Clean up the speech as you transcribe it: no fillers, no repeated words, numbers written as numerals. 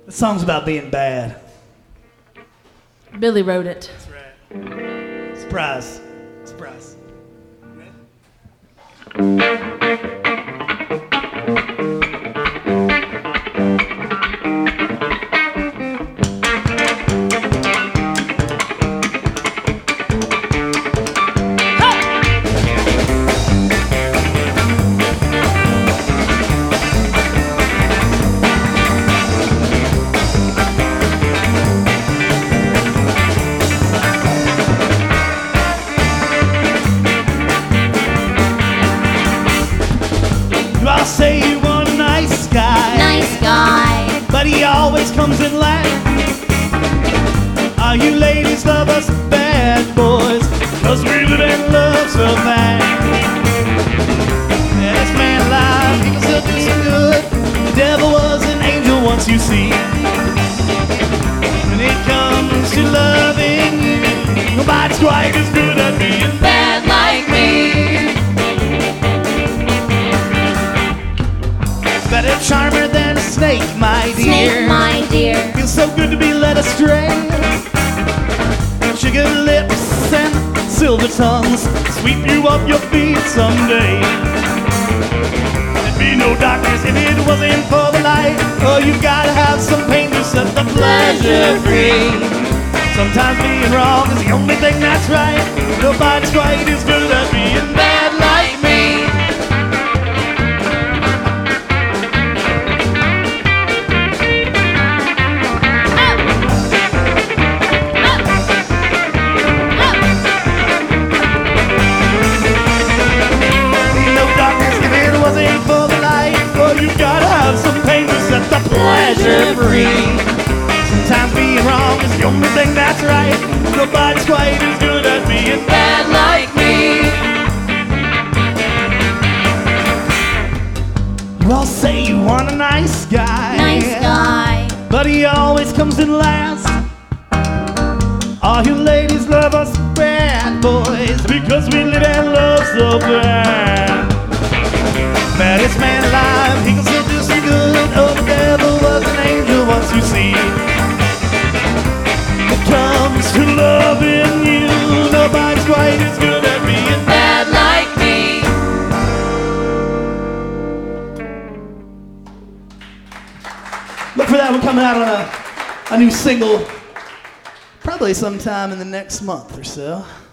The song's about being bad. Billy wrote it. That's right. Surprise. Surprise. I'll say you want a nice guy. Nice guy. But he always comes in last. All you ladies love us bad boys, 'cause we live in love so bad. Yeah, this man alive, he can still do so good. The devil was an angel once, you see. When it comes to loving you, nobody's quite as good at being Bad like me. better charmer than a snake, my dear. Snake, my dear. Feels so good to be led astray. Sugar lips and silver tongues sweep you off your feet someday. There'd be no darkness if it wasn't for the light. Oh, you gotta have some pain to set the pleasure free. Sometimes being wrong is the only thing that's right. Nobody's quite as good at being bad like me. You gotta have some pain to set the pleasure free. Sometimes being wrong is the only thing that's right. Nobody's quite as good at being bad like me. You all say you want a nice guy. Nice guy. But he always comes in last. All you ladies love us bad boys, because we live in love so bad. Baddest man alive, he can still do some good. Oh, the devil was an angel once, you see. It comes to loving you, nobody's quite as good at being Bad like me. Look for that one coming out on a new single, probably sometime in the next month or so.